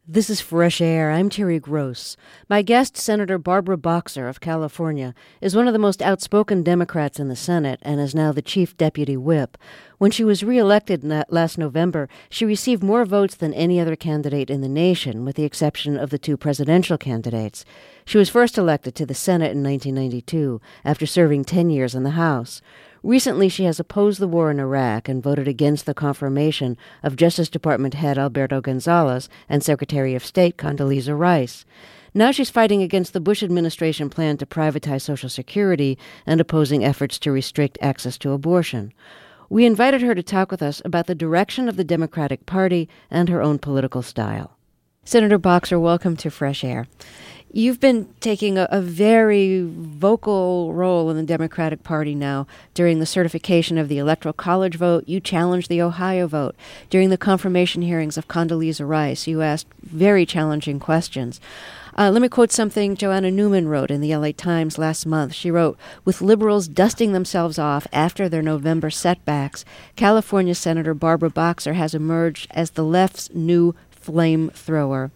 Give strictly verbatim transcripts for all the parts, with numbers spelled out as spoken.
This is Fresh Air. I'm Terry Gross. My guest, Senator Barbara Boxer of California, is one of the most outspoken Democrats in the Senate and is now the chief deputy whip. When she was reelected last November, she received more votes than any other candidate in the nation, with the exception of the two presidential candidates. She was first elected to the Senate in nineteen ninety-two, after serving ten years in the House. Recently, she has opposed the war in Iraq and voted against the confirmation of Justice Department head Alberto Gonzales and Secretary of State Condoleezza Rice. Now she's fighting against the Bush administration plan to privatize Social Security and opposing efforts to restrict access to abortion. We invited her to talk with us about the direction of the Democratic Party and her own political style. Senator Boxer, welcome to Fresh Air. You've been taking a, a very vocal role in the Democratic Party now. During the certification of the Electoral College vote, you challenged the Ohio vote. During the confirmation hearings of Condoleezza Rice, you asked very challenging questions. Uh, let me quote something Joanna Newman wrote in the L A Times last month. She wrote, "With liberals dusting themselves off after their November setbacks, California Senator Barbara Boxer has emerged as the left's new flamethrower."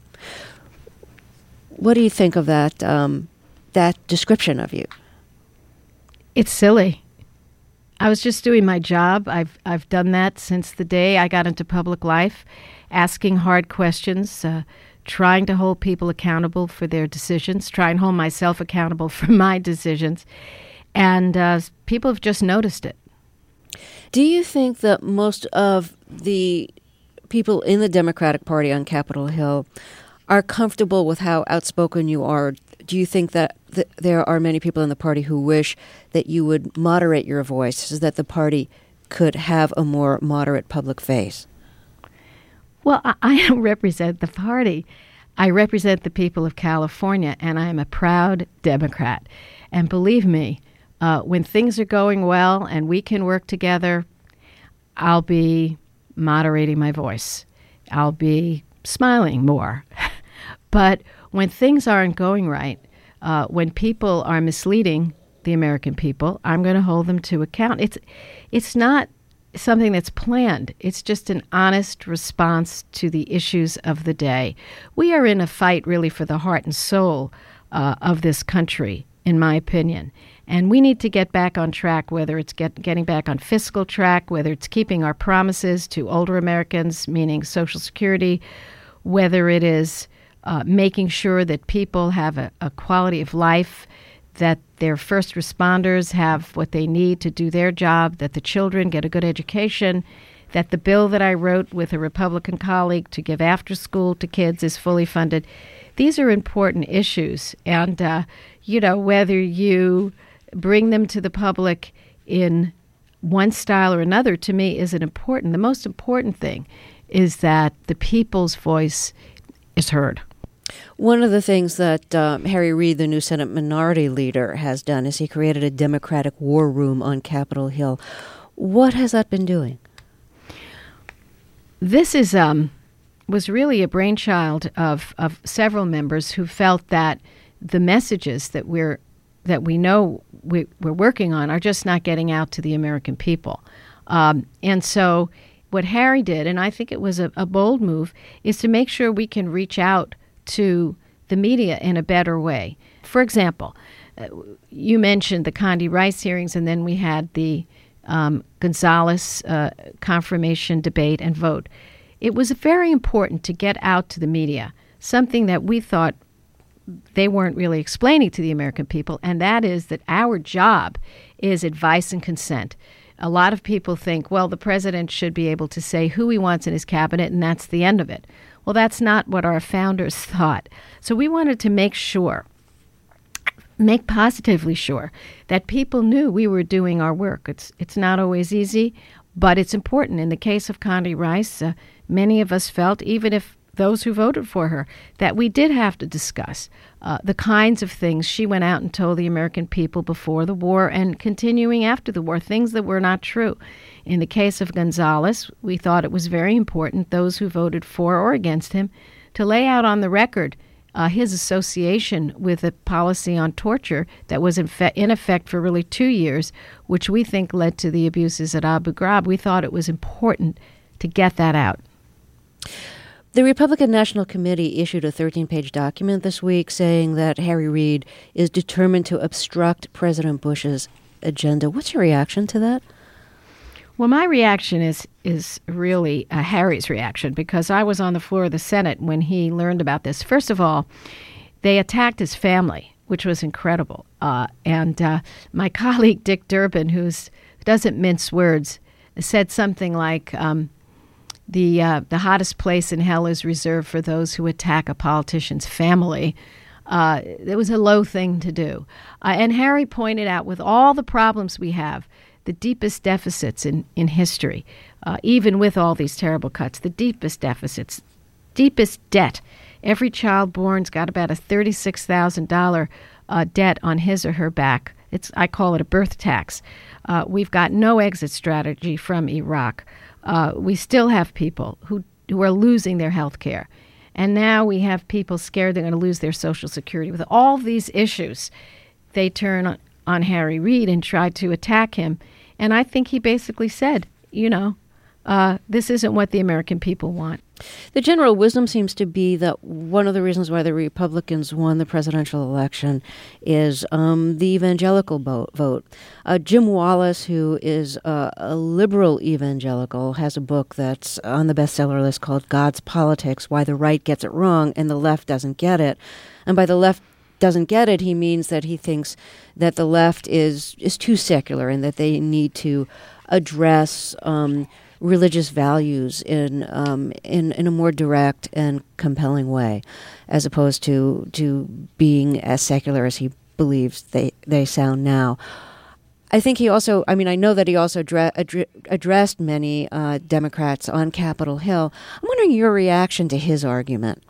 What do you think of that um, that description of you? It's silly. I was just doing my job. I've I've done that since the day I got into public life, asking hard questions, uh, trying to hold people accountable for their decisions, trying to hold myself accountable for my decisions, and uh, people have just noticed it. Do you think that most of the people in the Democratic Party on Capitol Hill are comfortable with how outspoken you are? Do you think that th- there are many people in the party who wish that you would moderate your voice so that the party could have a more moderate public face? Well, I, I don't represent the party. I represent the people of California, and I am a proud Democrat. And believe me, uh, when things are going well and we can work together, I'll be moderating my voice. I'll be smiling more. But when things aren't going right, uh, when people are misleading the American people, I'm going to hold them to account. It's it's not something that's planned. It's just an honest response to the issues of the day. We are in a fight really for the heart and soul uh, of this country, in my opinion. And we need to get back on track, whether it's get, getting back on fiscal track, whether it's keeping our promises to older Americans, meaning Social Security, whether it is uh, making sure that people have a, a quality of life, that their first responders have what they need to do their job, that the children get a good education, that the bill that I wrote with a Republican colleague to give after school to kids is fully funded. These are important issues. And, uh, you know, whether you bring them to the public in one style or another, to me, isn't important. The most important thing is that the people's voice is heard. One of the things that um, Harry Reid, the new Senate Minority Leader, has done is he created a Democratic war room on Capitol Hill. What has that been doing? This is um, was really a brainchild of, of several members who felt that the messages that we're that we know we, we're working on are just not getting out to the American people. Um, and so what Harry did, and I think it was a, a bold move, is to make sure we can reach out to the media in a better way. For example, uh, you mentioned the Condi Rice hearings, and then we had the um, Gonzales uh, confirmation debate and vote. It was very important to get out to the media, something that we thought they weren't really explaining to the American people, and that is that our job is advice and consent. A lot of people think, well, the president should be able to say who he wants in his cabinet, and that's the end of it. Well, that's not what our founders thought. So we wanted to make sure, make positively sure, that people knew we were doing our work. It's it's not always easy, but it's important. In the case of Condi Rice, uh, many of us felt, even if those who voted for her, that we did have to discuss uh, the kinds of things she went out and told the American people before the war and continuing after the war, things that were not true. In the case of Gonzales, we thought it was very important, those who voted for or against him, to lay out on the record uh, his association with a policy on torture that was in, fe- in effect for really two years, which we think led to the abuses at Abu Ghraib. We thought it was important to get that out. The Republican National Committee issued a thirteen-page document this week saying that Harry Reid is determined to obstruct President Bush's agenda. What's your reaction to that? Well, my reaction is is really uh, Harry's reaction, because I was on the floor of the Senate when he learned about this. First of all, they attacked his family, which was incredible. Uh, and uh, my colleague Dick Durbin, who doesn't mince words, said something like, um, the uh, the hottest place in hell is reserved for those who attack a politician's family. Uh, it was a low thing to do. Uh, and Harry pointed out, with all the problems we have, the deepest deficits in, in history, uh, even with all these terrible cuts, the deepest deficits, deepest debt. Every child born's got about a thirty-six thousand dollars uh, debt on his or her back. It's I call it a birth tax. Uh, we've got no exit strategy from Iraq. Uh, we still have people who, who are losing their health care. And now we have people scared they're going to lose their Social Security. With all these issues, they turn on, on Harry Reid and try to attack him. And I think he basically said, you know, uh, this isn't what the American people want. The general wisdom seems to be that one of the reasons why the Republicans won the presidential election is um, the evangelical bo- vote. Uh, Jim Wallace, who is uh, a liberal evangelical, has a book that's on the bestseller list called God's Politics, Why the Right Gets It Wrong and the Left Doesn't Get It. And by the left doesn't get it, he means that he thinks that the left is, is too secular and that they need to address um, religious values in um, in in a more direct and compelling way, as opposed to to being as secular as he believes they they sound now. I think he also, I mean, I know that he also dre- adre- addressed many uh, Democrats on Capitol Hill. I'm wondering your reaction to his argument.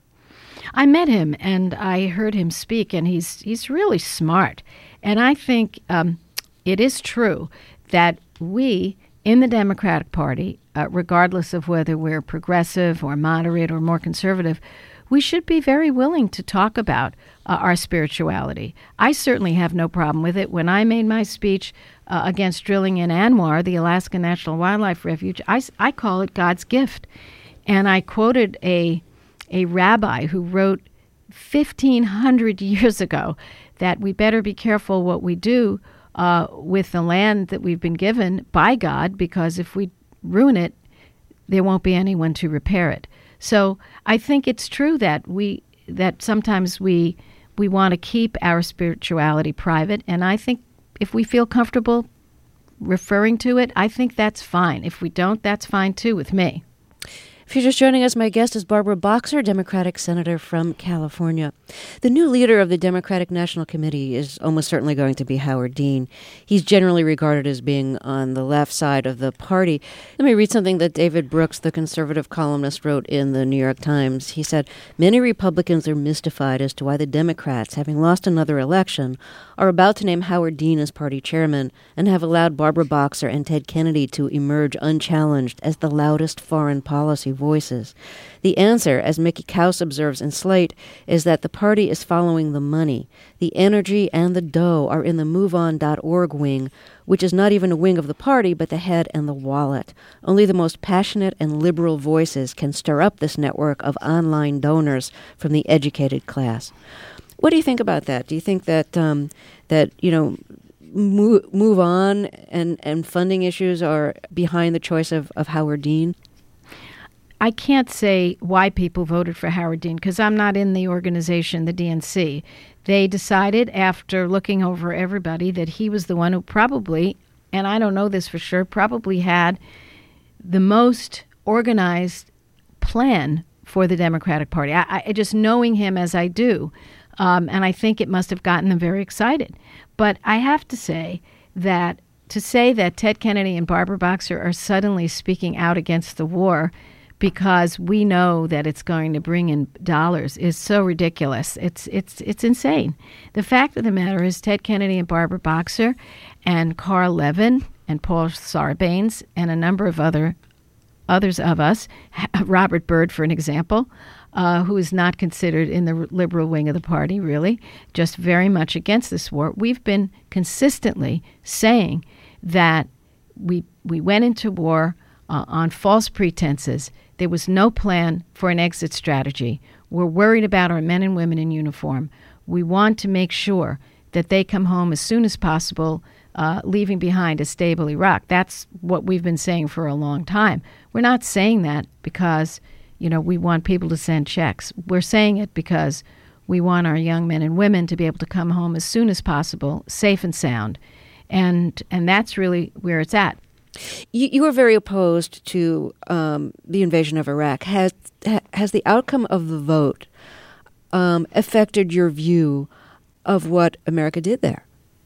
I met him and I heard him speak, and he's he's really smart. And I think um, it is true that we in the Democratic Party, uh, regardless of whether we're progressive or moderate or more conservative, we should be very willing to talk about uh, our spirituality. I certainly have no problem with it. When I made my speech uh, against drilling in ANWR, the Alaska National Wildlife Refuge, I, I call it God's gift. And I quoted a a rabbi who wrote fifteen hundred years ago that we better be careful what we do Uh, with the land that we've been given by God, because if we ruin it, there won't be anyone to repair it. So I think it's true that we that sometimes we we want to keep our spirituality private, and I think if we feel comfortable referring to it, I think that's fine. If we don't, that's fine too with me. If you're just joining us, my guest is Barbara Boxer, Democratic Senator from California. The new leader of the Democratic National Committee is almost certainly going to be Howard Dean. He's generally regarded as being on the left side of the party. Let me read something that David Brooks, the conservative columnist, wrote in the New York Times. He said, "Many Republicans are mystified as to why the Democrats, having lost another election, are about to name Howard Dean as party chairman and have allowed Barbara Boxer and Ted Kennedy to emerge unchallenged as the loudest foreign policy voices. The answer, as Mickey Kaus observes in Slate, is that the party is following the money. The energy and the dough are in the move on dot org wing, which is not even a wing of the party, but the head and the wallet. Only the most passionate and liberal voices can stir up this network of online donors from the educated class." What do you think about that? Do you think that, um, that you know, move, move on and, and funding issues are behind the choice of, of Howard Dean? I can't say why people voted for Howard Dean because I'm not in the organization, the D N C. They decided after looking over everybody that he was the one who probably, and I don't know this for sure, probably had the most organized plan for the Democratic Party. I, I just knowing him as I do, um, and I think it must have gotten them very excited. But I have to say that to say that Ted Kennedy and Barbara Boxer are suddenly speaking out against the war because we know that it's going to bring in dollars is so ridiculous. It's it's it's insane. The fact of the matter is Ted Kennedy and Barbara Boxer and Carl Levin and Paul Sarbanes and a number of other others of us, Robert Byrd, for an example, uh, who is not considered in the liberal wing of the party, really, just very much against this war. We've been consistently saying that we we went into war uh, on false pretenses. There was no plan for an exit strategy. We're worried about our men and women in uniform. We want to make sure that they come home as soon as possible, uh, leaving behind a stable Iraq. That's what we've been saying for a long time. We're not saying that because, you know, we want people to send checks. We're saying it because we want our young men and women to be able to come home as soon as possible, safe and sound. And and that's really where it's at. You, you were very opposed to um, the invasion of Iraq. Has ha, has the outcome of the vote um, affected your view of what America did there?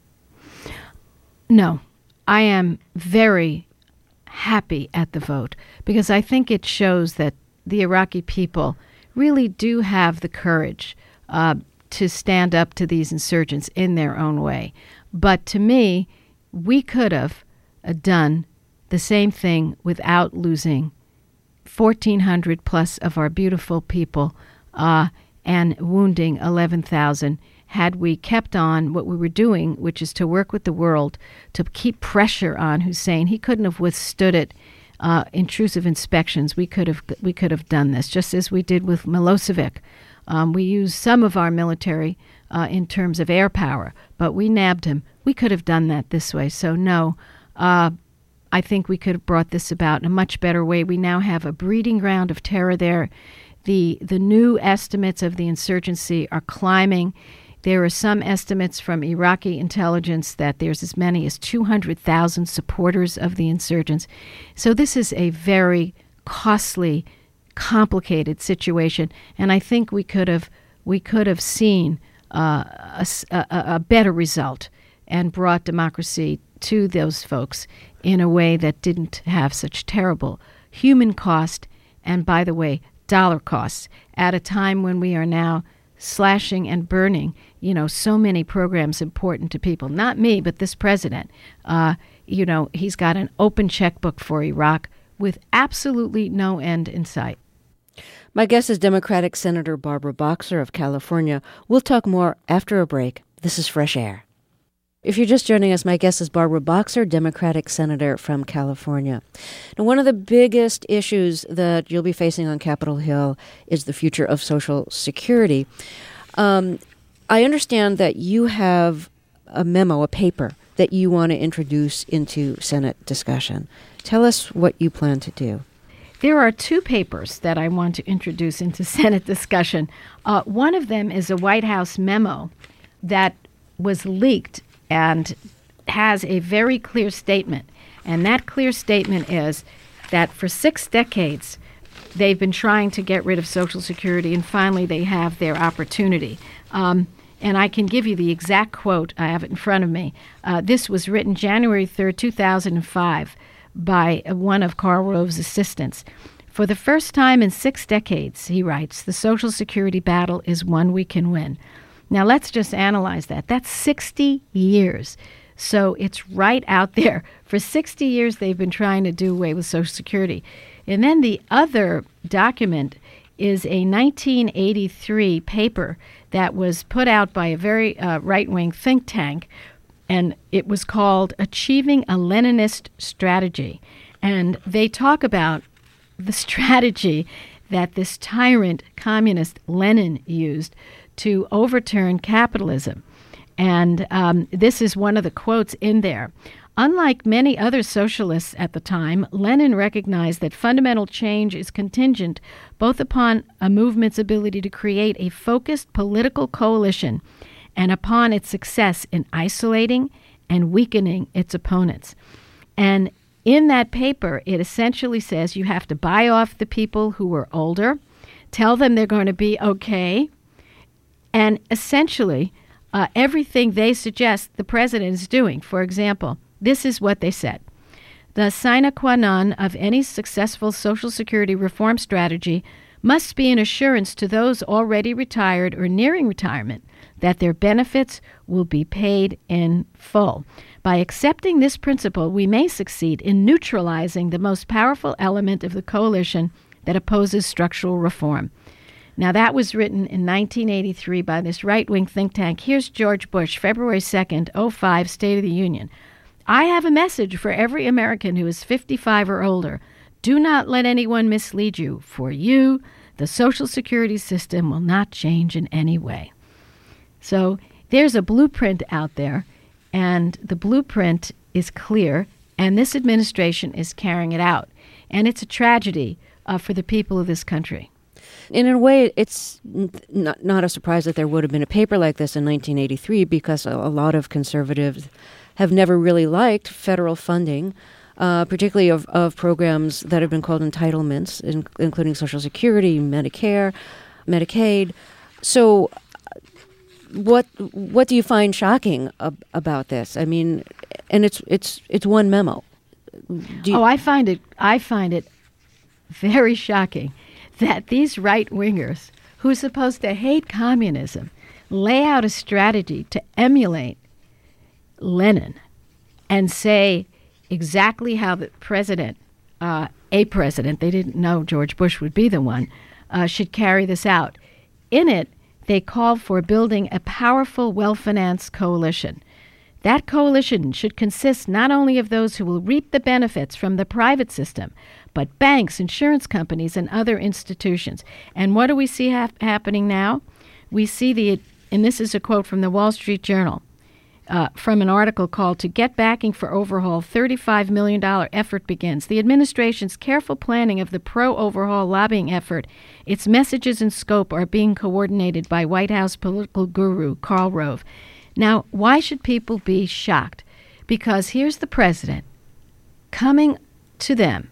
No. I am very happy at the vote because I think it shows that the Iraqi people really do have the courage uh, to stand up to these insurgents in their own way. But to me, we could have uh, done the same thing without losing fourteen hundred plus of our beautiful people uh, and wounding eleven thousand had we kept on what we were doing, which is to work with the world to keep pressure on Hussein. He couldn't have withstood it. Uh, intrusive inspections. We could have we could have done this, just as we did with Milosevic. Um, we used some of our military uh, in terms of air power, but we nabbed him. We could have done that this way. So no, uh, I think we could have brought this about in a much better way. We now have a breeding ground of terror there. The the new estimates of the insurgency are climbing. There are some estimates from Iraqi intelligence that there's as many as two hundred thousand supporters of the insurgents. So this is a very costly, complicated situation, and I think we could have we could have seen uh, a, a, a better result and brought democracy to those folks in a way that didn't have such terrible human cost and, by the way, dollar costs at a time when we are now slashing and burning, you know, so many programs important to people. Not me, but this president. Uh, you know, he's got an open checkbook for Iraq with absolutely no end in sight. My guest is Democratic Senator Barbara Boxer of California. We'll talk more after a break. This is Fresh Air. If you're just joining us, my guest is Barbara Boxer, Democratic Senator from California. Now, one of the biggest issues that you'll be facing on Capitol Hill is the future of Social Security. Um, I understand that you have a memo, a paper, that you want to introduce into Senate discussion. Tell us what you plan to do. There are two papers that I want to introduce into Senate discussion. Uh, one of them is a White House memo that was leaked and has a very clear statement. And that clear statement is that for six decades, they've been trying to get rid of Social Security, and finally they have their opportunity. Um, and I can give you the exact quote. I have it in front of me. Uh, this was written January third, two thousand five by one of Karl Rove's assistants. For the first time in six decades, he writes, the Social Security battle is one we can win. Now, let's just analyze that. That's sixty years. So it's right out there. For sixty years, they've been trying to do away with Social Security. And then the other document is a nineteen eighty-three paper that was put out by a very uh, right-wing think tank, and it was called Achieving a Leninist Strategy. And they talk about the strategy that this tyrant communist Lenin used to overturn capitalism. And um, this is one of the quotes in there. Unlike many other socialists at the time, Lenin recognized that fundamental change is contingent both upon a movement's ability to create a focused political coalition and upon its success in isolating and weakening its opponents. And in that paper, it essentially says you have to buy off the people who are older, tell them they're going to be okay, and essentially uh, everything they suggest the president is doing. For example, this is what they said. The sine qua non of any successful Social Security reform strategy must be an assurance to those already retired or nearing retirement that their benefits will be paid in full. By accepting this principle, we may succeed in neutralizing the most powerful element of the coalition that opposes structural reform. Now, that was written in nineteen eighty-three by this right-wing think tank. Here's George Bush, February second, oh five, State of the Union. I have a message for every American who is fifty-five or older. Do not let anyone mislead you. For you, the Social Security system will not change in any way. So there's a blueprint out there, and the blueprint is clear, and this administration is carrying it out. And it's a tragedy uh, for the people of this country. In a way, it's not, not a surprise that there would have been a paper like this in nineteen eighty-three, because a, a lot of conservatives have never really liked federal funding, uh, particularly of, of programs that have been called entitlements, in, including Social Security, Medicare, Medicaid. So what what do you find shocking ab- about this? I mean, and it's it's it's one memo. Do you- oh, I find it I find it very shocking that these right-wingers, who are supposed to hate communism, lay out a strategy to emulate Lenin and say exactly how the president, uh, a president, they didn't know George Bush would be the one, uh, should carry this out. In it, they called for building a powerful, well-financed coalition. That coalition should consist not only of those who will reap the benefits from the private system, but banks, insurance companies, and other institutions. And what do we see ha- happening now? We see the, and this is a quote from the Wall Street Journal, uh, from an article called "To Get Backing for Overhaul, thirty-five million dollars Effort Begins." The administration's careful planning of the pro-overhaul lobbying effort, its messages and scope are being coordinated by White House political guru Karl Rove. Now, why should people be shocked? Because here's the president coming to them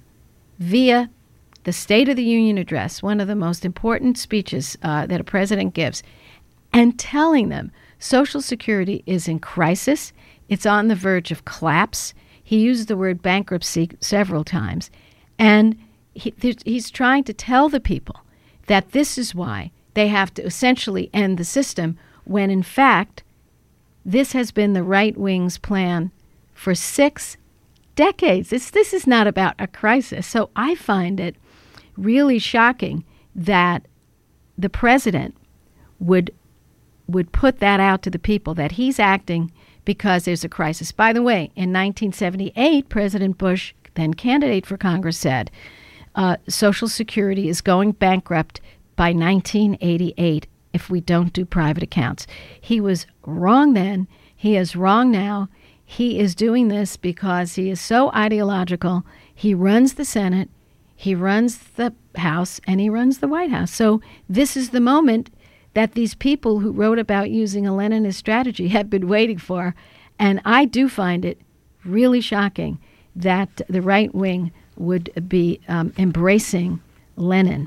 via the State of the Union address, one of the most important speeches uh, that a president gives, and telling them Social Security is in crisis. It's on the verge of collapse. He used the word bankruptcy several times. And he, he's trying to tell the people that this is why they have to essentially end the system, when in fact, this has been the right wing's plan for six decades. This, this is not about a crisis. So I find it really shocking that the president would would put that out to the people, that he's acting because there's a crisis. By the way, in nineteen seventy-eight, President Bush, then candidate for Congress, said uh, Social Security is going bankrupt by nineteen eighty-eight if we don't do private accounts. He was wrong then. He is wrong now. He is doing this because he is so ideological. He runs the Senate, he runs the House, and he runs the White House. So this is the moment that these people who wrote about using a Leninist strategy have been waiting for. And I do find it really shocking that the right wing would be um, embracing Lenin.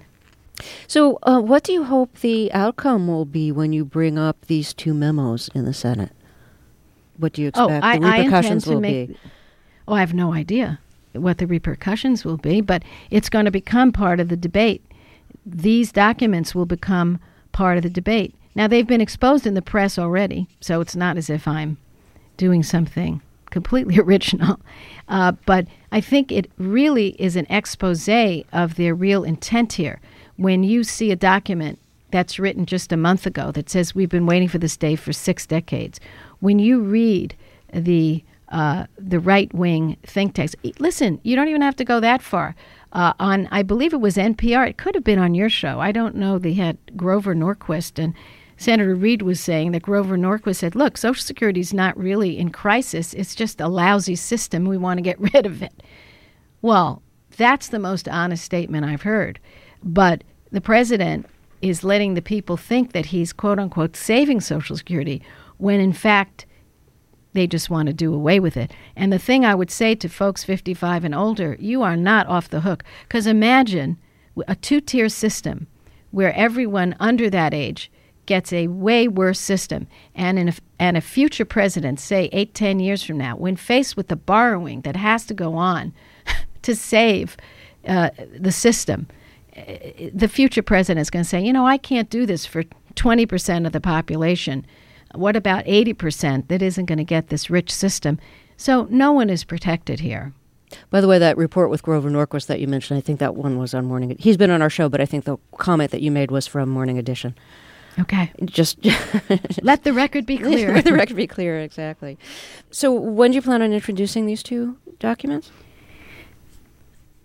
So uh, what do you hope the outcome will be when you bring up these two memos in the Senate? What do you expect oh, I, the repercussions I intend to will make, be? Oh, I have no idea what the repercussions will be, but it's going to become part of the debate. These documents will become part of the debate. Now, they've been exposed in the press already, so it's not as if I'm doing something completely original. Uh, but I think it really is an expose of their real intent here. When you see a document that's written just a month ago that says we've been waiting for this day for six decades, when you read the uh, the right-wing think tanks, listen, you don't even have to go that far. Uh, on, I believe it was N P R, it could have been on your show. I don't know. They had Grover Norquist, and Senator Reid was saying that Grover Norquist said, look, Social Security is not really in crisis. It's just a lousy system. We want to get rid of it. Well, that's the most honest statement I've heard. But the president is letting the people think that he's, quote unquote, saving Social Security, when in fact they just want to do away with it. And the thing I would say to folks fifty-five and older, you are not off the hook. Because imagine a two-tier system where everyone under that age gets a way worse system. And, in a, and a future president, say eight, ten years from now, when faced with the borrowing that has to go on to save uh, the system, the future president is going to say, you know, I can't do this for twenty percent of the population. What about eighty percent that isn't going to get this rich system? So no one is protected here. By the way, that report with Grover Norquist that you mentioned, I think that one was on Morning. He's been on our show, but I think the comment that you made was from Morning Edition. Okay. Just let the record be clear. Let the record be clear, exactly. So when do you plan on introducing these two documents?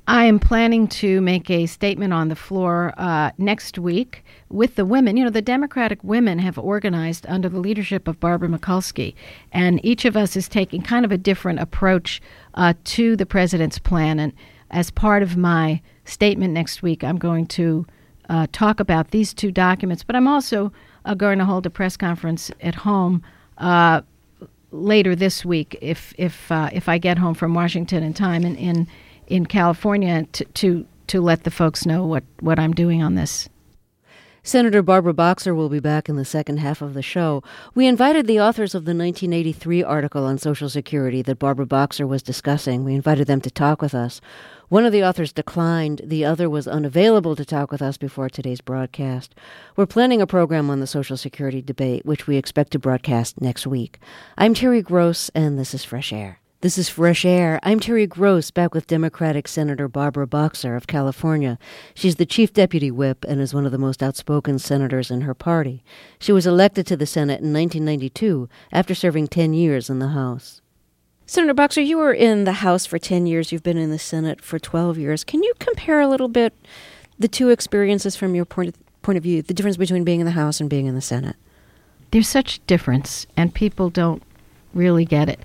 I am planning to make a statement on the floor uh, next week with the women. You know, the Democratic women have organized under the leadership of Barbara Mikulski, and each of us is taking kind of a different approach uh, to the president's plan. And as part of my statement next week, I'm going to uh, talk about these two documents, but I'm also uh, going to hold a press conference at home uh, later this week if if uh, if I get home from Washington in time in in, in California to, to to let the folks know what, what I'm doing on this. Senator Barbara Boxer will be back in the second half of the show. We invited the authors of the nineteen eighty-three article on Social Security that Barbara Boxer was discussing. We invited them to talk with us. One of the authors declined. The other was unavailable to talk with us before today's broadcast. We're planning a program on the Social Security debate, which we expect to broadcast next week. I'm Terry Gross, and this is Fresh Air. This is Fresh Air. I'm Terry Gross, back with Democratic Senator Barbara Boxer of California. She's the chief deputy whip and is one of the most outspoken senators in her party. She was elected to the Senate in nineteen ninety-two after serving ten years in the House. Senator Boxer, you were in the House for ten years. You've been in the Senate for twelve years. Can you compare a little bit the two experiences from your point of, point of view, the difference between being in the House and being in the Senate? There's such a difference, and people don't really get it.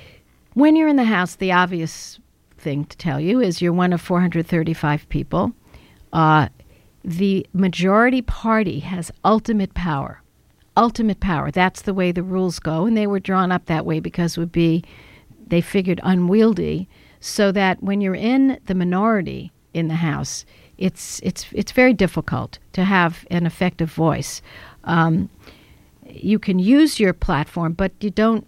When you're in the House, the obvious thing to tell you is you're one of four hundred thirty-five people. Uh, the majority party has ultimate power. Ultimate power. That's the way the rules go, and they were drawn up that way because it would be, they figured, unwieldy, so that when you're in the minority in the House, it's it's it's very difficult to have an effective voice. Um, you can use your platform, but you don't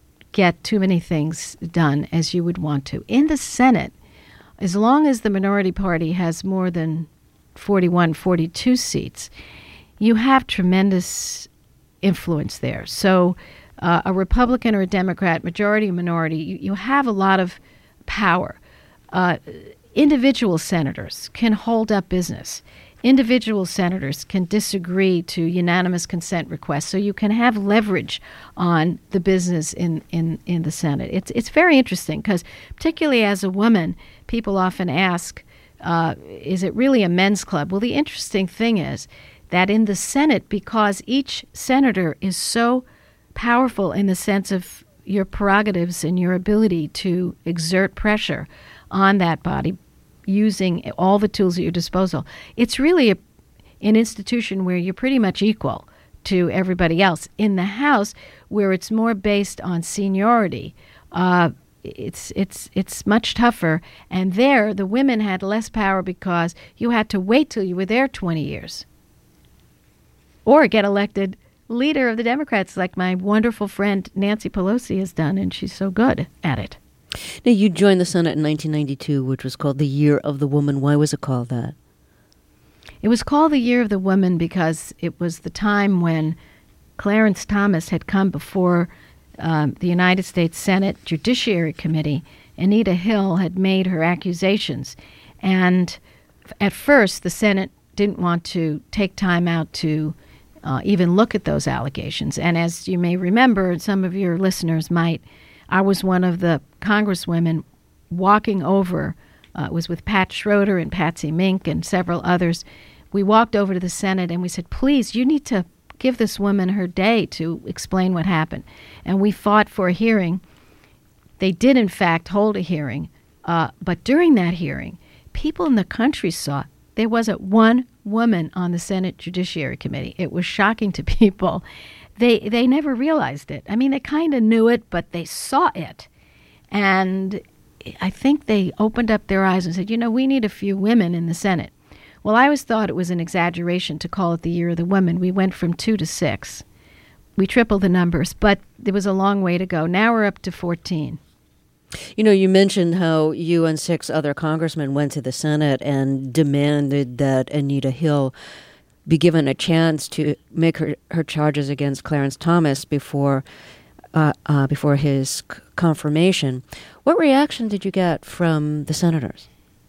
get too many things done as you would want to. In the Senate, as long as the minority party has more than forty-one, forty-two seats, you have tremendous influence there. So uh, a Republican or a Democrat, majority or minority, you, you have a lot of power. Uh, individual senators can hold up business. Individual senators can disagree to unanimous consent requests, so you can have leverage on the business in, in, in the Senate. It's it's very interesting because, particularly as a woman, people often ask, uh, is it really a men's club? Well, the interesting thing is that in the Senate, because each senator is so powerful in the sense of your prerogatives and your ability to exert pressure on that body, using all the tools at your disposal, it's really a, an institution where you're pretty much equal to everybody else. In the House, where it's more based on seniority, uh, it's it's it's much tougher. And there, the women had less power because you had to wait till you were there twenty years, or get elected leader of the Democrats, like my wonderful friend Nancy Pelosi has done, and she's so good at it. Now, you joined the Senate in nineteen ninety-two, which was called the Year of the Woman. Why was it called that? It was called the Year of the Woman because it was the time when Clarence Thomas had come before um, the United States Senate Judiciary Committee. Anita Hill had made her accusations. And at first, the Senate didn't want to take time out to uh, even look at those allegations. And as you may remember, and some of your listeners might, I was one of the congresswomen walking over, uh, it was with Pat Schroeder and Patsy Mink and several others. We walked over to the Senate and we said, please, you need to give this woman her day to explain what happened. And we fought for a hearing. They did, in fact, hold a hearing. Uh, but during that hearing, people in the country saw there wasn't one woman on the Senate Judiciary Committee. It was shocking to people. They they never realized it. I mean, they kind of knew it, but they saw it. And I think they opened up their eyes and said, you know, we need a few women in the Senate. Well, I always thought it was an exaggeration to call it the Year of the Woman. We went from two to six. We tripled the numbers, but there was a long way to go. Now we're up to fourteen. You know, you mentioned how you and six other congressmen went to the Senate and demanded that Anita Hill be given a chance to make her, her charges against Clarence Thomas before uh, uh, before his c- confirmation. What reaction did you get from the senators?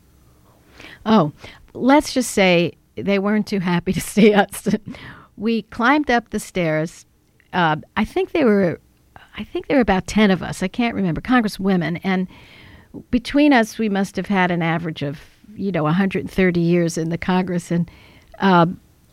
Oh, let's just say they weren't too happy to see us. We climbed up the stairs. Uh, I think they were, I think there were about ten of us. I can't remember, congresswomen, and between us, we must have had an average of, you know, one hundred thirty years in the Congress. And uh,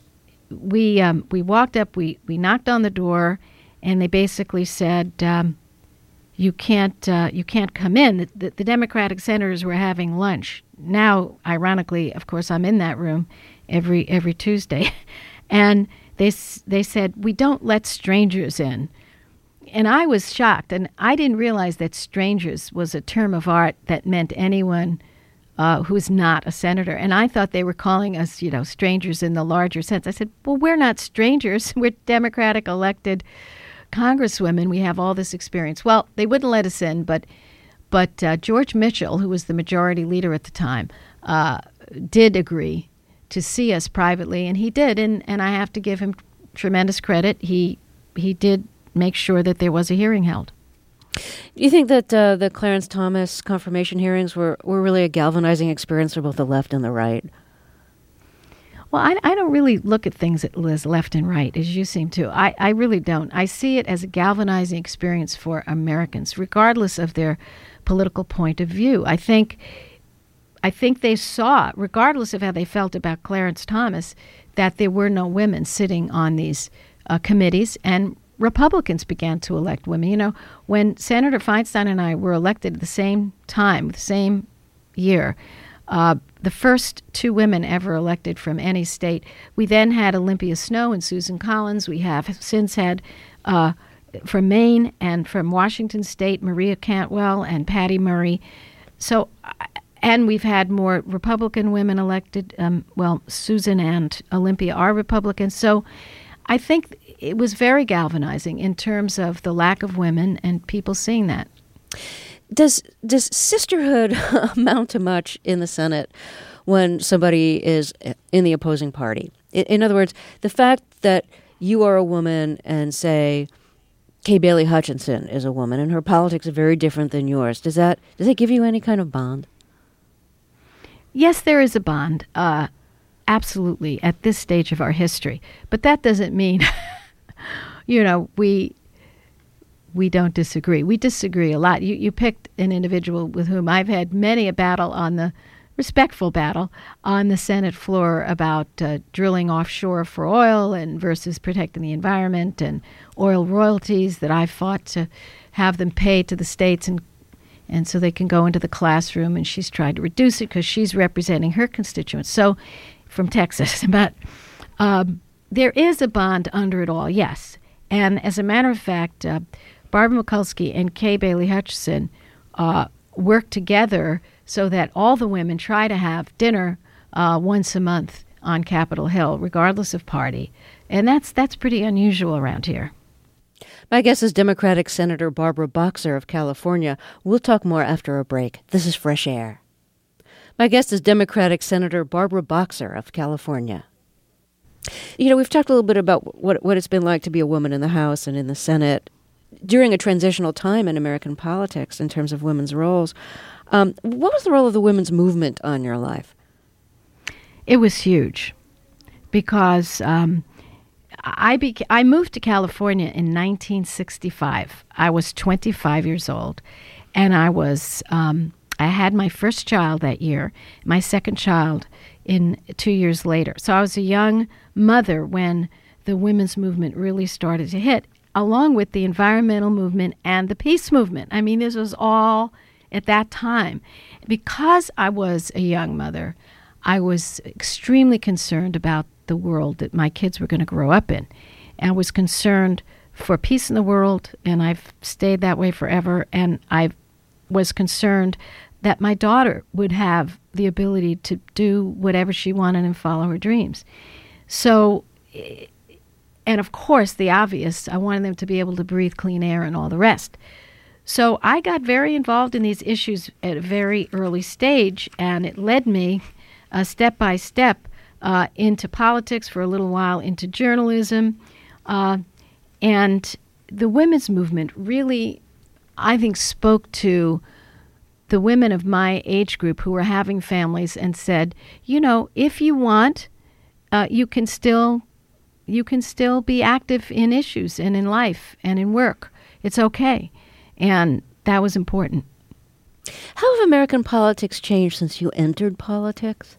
we um, we walked up, we, we knocked on the door, and they basically said, um, you can't uh, you can't come in. The, the, the Democratic senators were having lunch. Now, ironically, of course, I'm in that room every every Tuesday. And they they said, we don't let strangers in. And I was shocked, and I didn't realize that strangers was a term of art that meant anyone uh, who's not a senator. And I thought they were calling us, you know, strangers in the larger sense. I said, well, we're not strangers. We're Democratic elected congresswomen. We have all this experience. Well, they wouldn't let us in, but but uh, George Mitchell, who was the majority leader at the time, uh, did agree to see us privately, and he did. And, and I have to give him tremendous credit. He he did make sure that there was a hearing held. Do you think that uh, the Clarence Thomas confirmation hearings were, were really a galvanizing experience for both the left and the right? Well, I, I don't really look at things as left and right, as you seem to. I, I really don't. I see it as a galvanizing experience for Americans, regardless of their political point of view. I think I think they saw, regardless of how they felt about Clarence Thomas, that there were no women sitting on these uh, committees, and Republicans began to elect women. You know, when Senator Feinstein and I were elected at the same time, the same year, uh, the first two women ever elected from any state, we then had Olympia Snowe and Susan Collins. We have since had uh, from Maine and from Washington State, Maria Cantwell and Patty Murray. So, and we've had more Republican women elected. Um, well, Susan and Olympia are Republicans. So I think it was very galvanizing in terms of the lack of women and people seeing that. Does does sisterhood amount to much in the Senate when somebody is in the opposing party? In, in other words, the fact that you are a woman and, say, Kay Bailey Hutchinson is a woman and her politics are very different than yours, does that does that give you any kind of bond? Yes, there is a bond, uh, absolutely, at this stage of our history. But that doesn't mean, you know, we we don't disagree. We disagree a lot. You you picked an individual with whom I've had many a battle on the, respectful battle, on the Senate floor about uh, drilling offshore for oil and versus protecting the environment and oil royalties that I've fought to have them pay to the states and and so they can go into the classroom, and she's tried to reduce it because she's representing her constituents. So, from Texas. But um, there is a bond under it all, yes. And as a matter of fact, uh, Barbara Mikulski and Kay Bailey Hutchinson uh, work together so that all the women try to have dinner uh, once a month on Capitol Hill, regardless of party. And that's that's pretty unusual around here. My guest is Democratic Senator Barbara Boxer of California. We'll talk more after a break. This is Fresh Air. My guest is Democratic Senator Barbara Boxer of California. You know, we've talked a little bit about what what it's been like to be a woman in the House and in the Senate during a transitional time in American politics in terms of women's roles. Um, what was the role of the women's movement on your life? It was huge because um, I beca- I moved to California in nineteen sixty-five. I was twenty-five years old, and I was um, I had my first child that year, my second child in two years later. So I was a young mother when the women's movement really started to hit, along with the environmental movement and the peace movement. I mean, this was all at that time. Because I was a young mother, I was extremely concerned about the world that my kids were going to grow up in. And I was concerned for peace in the world, and I've stayed that way forever. And I was concerned that my daughter would have the ability to do whatever she wanted and follow her dreams. So, and of course, the obvious, I wanted them to be able to breathe clean air and all the rest. So I got very involved in these issues at a very early stage, and it led me uh, step by step uh, into politics, for a little while into journalism. Uh, and the women's movement really, I think, spoke to the women of my age group who were having families and said, you know, if you want, uh, you can still you can still be active in issues and in life and in work. It's okay. And that was important. How have American politics changed since you entered politics?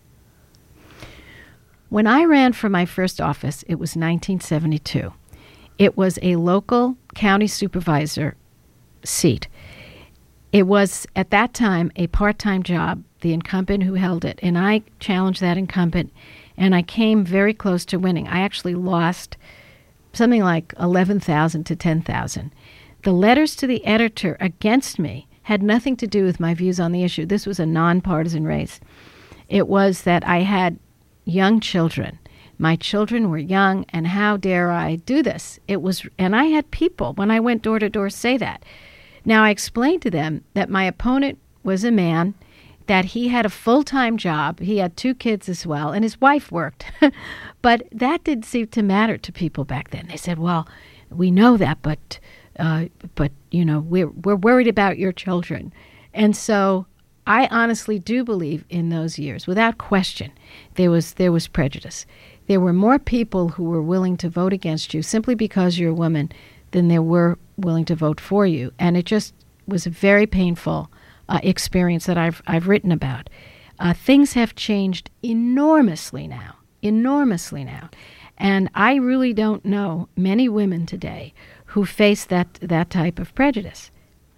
When I ran for my first office, it was nineteen seventy-two. It was a local county supervisor seat. It was, at that time, a part-time job, the incumbent who held it, and I challenged that incumbent, and I came very close to winning. I actually lost something like eleven thousand to ten thousand. The letters to the editor against me had nothing to do with my views on the issue. This was a nonpartisan race. It was that I had young children. My children were young, and how dare I do this? It was, and I had people, when I went door to door, say that. Now, I explained to them that my opponent was a man, that he had a full-time job, he had two kids as well, and his wife worked. But that didn't seem to matter to people back then. They said, well, we know that, but, uh, but you know, we're, we're worried about your children. And so I honestly do believe in those years, without question, there was there was prejudice. There were more people who were willing to vote against you simply because you're a woman than there were willing to vote for you. And it just was a very painful uh, experience that I've I've written about. Uh, things have changed enormously now, enormously now. And I really don't know many women today who face that, that type of prejudice.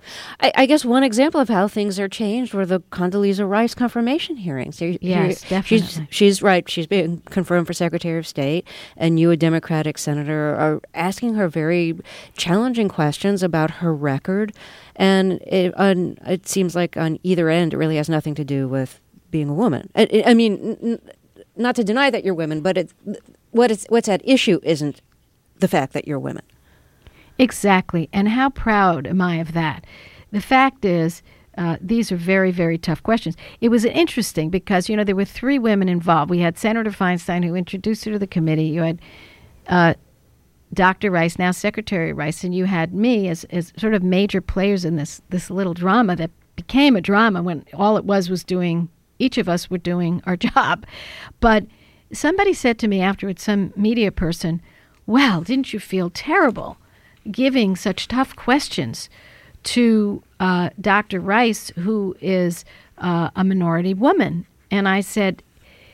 I, I guess one example of how things are changed were the Condoleezza Rice confirmation hearings. You're, yes, you're, definitely. She's, she's right. She's been confirmed for Secretary of State, and you, a Democratic senator, are asking her very challenging questions about her record. And it, on, it seems like on either end, it really has nothing to do with being a woman. I, I mean, n- not to deny that you're women, but it's, what it's, what's at issue isn't the fact that you're women. Exactly. And how proud am I of that? The fact is, uh, these are very, very tough questions. It was interesting because, you know, there were three women involved. We had Senator Feinstein, who introduced her to the committee. You had uh, Doctor Rice, now Secretary Rice, and you had me as, as sort of major players in this, this little drama that became a drama when all it was was doing, each of us were doing our job. But somebody said to me afterwards, some media person, well, didn't you feel terrible giving such tough questions to uh, Doctor Rice, who is uh, a minority woman? And I said,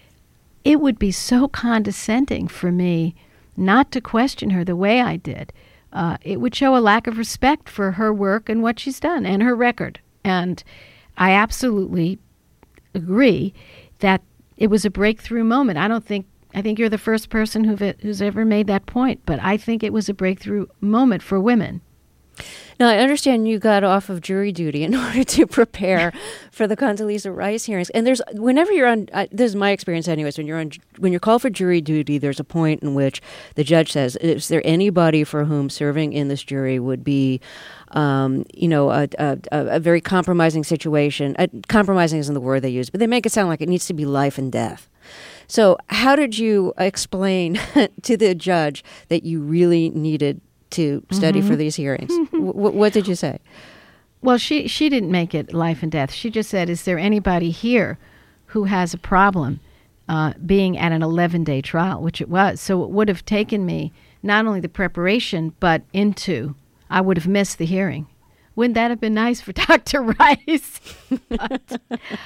it would be so condescending for me not to question her the way I did. Uh, it would show a lack of respect for her work and what she's done and her record. And I absolutely agree that it was a breakthrough moment. I don't think I think you're the first person who've, who's ever made that point, but I think it was a breakthrough moment for women. Now, I understand you got off of jury duty in order to prepare for the Condoleezza Rice hearings. And there's, whenever you're on, uh, this is my experience anyways, when you're on, when you're called for jury duty, there's a point in which the judge says, is there anybody for whom serving in this jury would be, um, you know, a, a, a very compromising situation? Uh, compromising isn't the word they use, but they make it sound like it needs to be life and death. So how did you explain to the judge that you really needed to study mm-hmm. for these hearings? w- what did you say? Well, she, she didn't make it life and death. She just said, is there anybody here who has a problem uh, being at an eleven-day trial, which it was. So it would have taken me not only the preparation, but into, I would have missed the hearing. Wouldn't that have been nice for Doctor Rice? But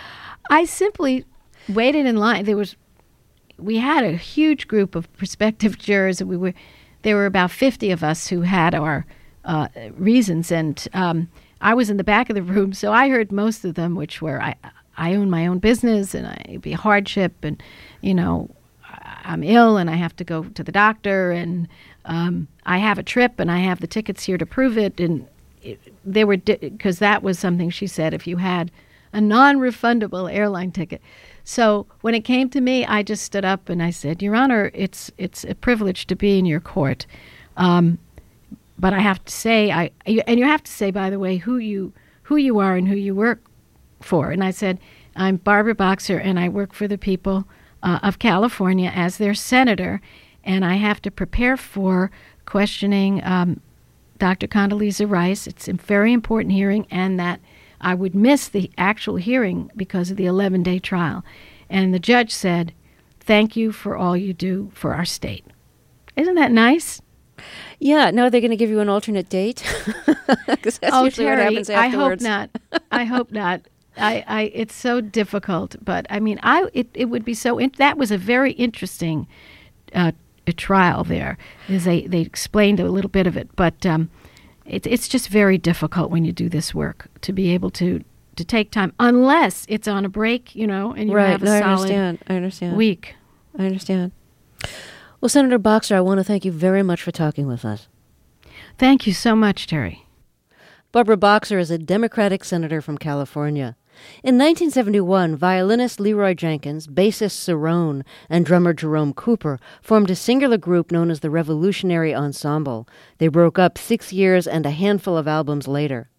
I simply waited in line. There was, we had a huge group of prospective jurors, and we were, there were about fifty of us who had our uh, reasons, and um, I was in the back of the room, so I heard most of them, which were, I, I own my own business, and I, it'd be a hardship, and, you know, I'm ill, and I have to go to the doctor, and um, I have a trip, and I have the tickets here to prove it, and it, they were, because di- that was something she said, if you had a non-refundable airline ticket. So when it came to me, I just stood up and I said, Your Honor, it's it's a privilege to be in your court. Um, but I have to say, I and you have to say, by the way, who you who you are and who you work for. And I said, I'm Barbara Boxer, and I work for the people uh, of California as their senator, and I have to prepare for questioning um, Doctor Condoleezza Rice. It's a very important hearing, and that I would miss the actual hearing because of the eleven-day trial. And the judge said, thank you for all you do for our state. Isn't that nice? Yeah. Now, are they going to give you an alternate date? Because that's oh, usually Terry, what happens afterwards. I hope not. I hope not. I, I, it's so difficult, but I mean, I, it, it would be so. In, that was a very interesting uh, a trial. There, is they they explained a little bit of it, but um, it's it's just very difficult when you do this work to be able to to take time, unless it's on a break, you know, and you right. have a no, solid I understand. I understand. week. I understand. Well, Senator Boxer, I want to thank you very much for talking with us. Thank you so much, Terry. Barbara Boxer is a Democratic senator from California. In nineteen seventy-one, violinist Leroy Jenkins, bassist Cerrone, and drummer Jerome Cooper formed a singular group known as the Revolutionary Ensemble. They broke up six years and a handful of albums later.